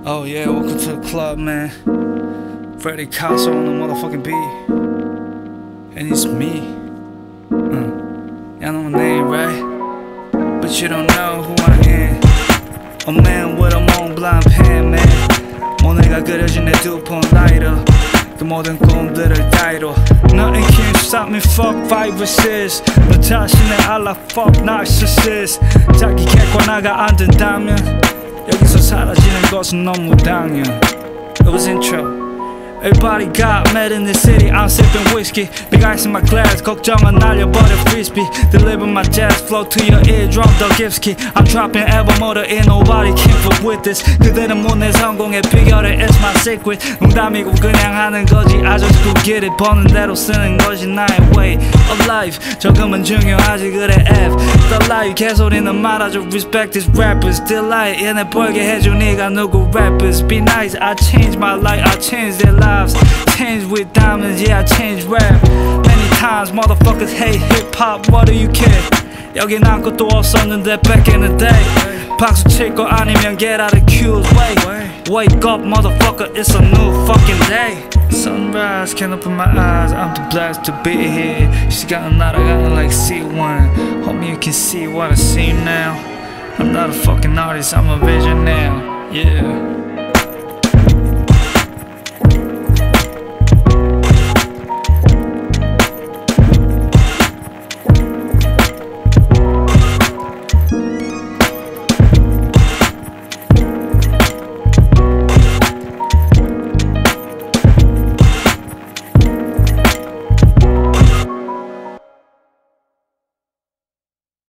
Oh yeah, welcome to the club, man. Freddy Casa on the motherfucking beat. And it's me. Y'all know my name, right? But you don't know who I am. A man with a Mont Blanc pen, man. 모네가 그려진 내 두 폰 라이터. 그 모든 꿈들을 따위로. Nothing can stop me, fuck viruses. 너 자신의 알라, fuck narcissist. 자기 객관화가 안 된다면 여기서 사라지는 것은 너무 당연. It was intro. Everybody got mad in the city, I'm sipping whiskey. Big ice in my glass, 걱정은 날려버려 frisbee. Deliver my jazz flow to your eardrum, 더 깊이. I'm dropping album order, ain't nobody can fuck with this. 그들은 못 내 성공의 비결에 it's my secret. 농담이고 그냥 하는 거지, I just go get it. 버는 대로 쓰는 것이 나의 way of life. 적응은 중요하지, 그래 F The life, 개소리는 말아줘, respect these rappers. Delight, 얘네 벌게 해줘, 네가 누구 rappers. Be nice, I change my life, I change their life. Change with diamonds, yeah I change rap. Many times motherfuckers hate hip-hop, what do you care? 여긴 아무것도 없었는데 back in the day. 박수 칠 거 아니면 get out of queues, wake up motherfucker, it's a new fucking day. Sunrise, can't open my eyes, I'm too blessed to be here. 시간은 날아가는 like C1. Hope you can see what I see now. I'm not a fucking artist, I'm a visionaire, yeah.